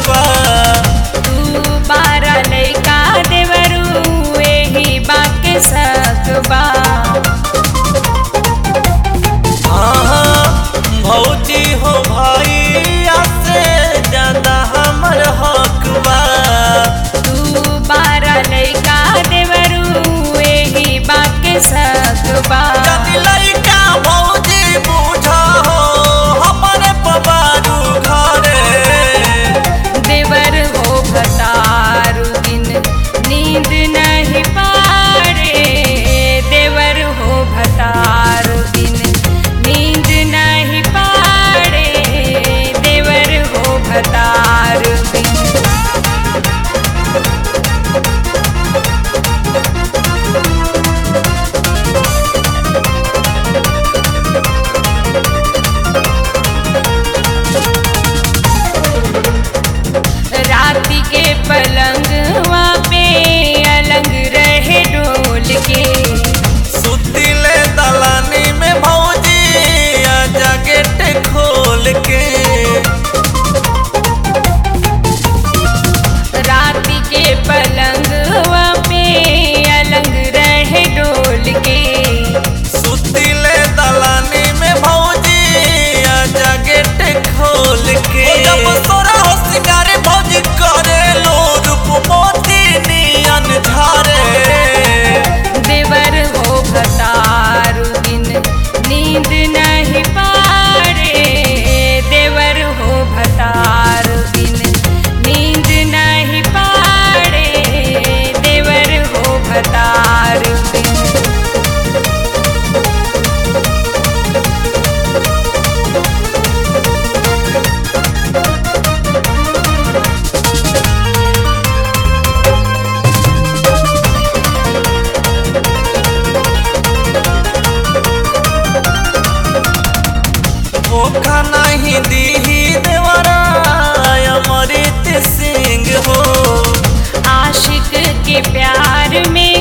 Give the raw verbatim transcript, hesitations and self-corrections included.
बा। तू बारा लइका देवरू एही बाके सकबा। हाँ भौजी हो भैया से ज्यादा हमर हक बा। तू बारा लइका देवरू एही बाके सकबा। यदि लइका भौजी बूझा हो हमरे पबारू घरे। देवर हो भतारू दिन नींद नहीं पाड़े। देवर हो भतारू दिन नींद नहीं पाड़े। देवर हो भतारू दिन। राती के पलंगवा पे अलंग रहे डोल के। सुतिले दलानी में भौजी आजा गेट खोल के। राती के पलंगवा पे अलंग रहे डोल के। सुतिले दलानी में भौजी आजा गेट खोल के। जब सोरा हो सिंगारे भौजी करे लो रूप मोती नियन झारे। देवर हो भतारू दिन नींद नहीं पाड़े। देवर हो भतारू दिन नींद नहीं पाड़े। देवर हो भतारू दिन। धोखा नहीं दीही देवरा अमृत सिंह हो। आशिक के प्यार में